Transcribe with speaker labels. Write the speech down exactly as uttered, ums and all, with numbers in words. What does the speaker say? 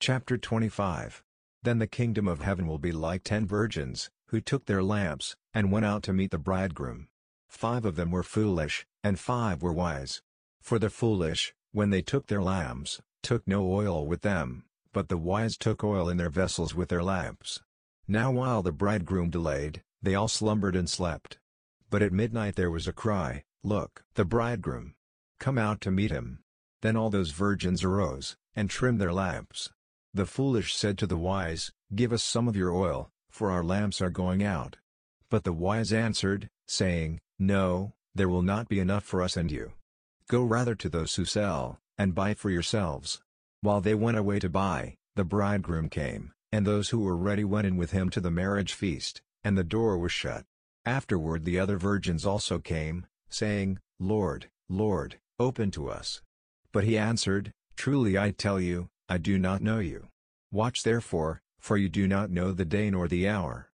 Speaker 1: Chapter twenty-five. Then the kingdom of heaven will be like ten virgins, who took their lamps, and went out to meet the bridegroom. Five of them were foolish, and five were wise. For the foolish, when they took their lamps, took no oil with them, but the wise took oil in their vessels with their lamps. Now while the bridegroom delayed, they all slumbered and slept. But at midnight there was a cry, "Look, the bridegroom! Come out to meet him." Then all those virgins arose, and trimmed their lamps. The foolish said to the wise, "Give us some of your oil, for our lamps are going out." But the wise answered, saying, "No, there will not be enough for us and you. Go rather to those who sell, and buy for yourselves." While they went away to buy, the bridegroom came, and those who were ready went in with him to the marriage feast, and the door was shut. Afterward the other virgins also came, saying, "Lord, Lord, open to us." But he answered, "Truly I tell you, I do not know you. Watch therefore, for you do not know the day nor the hour."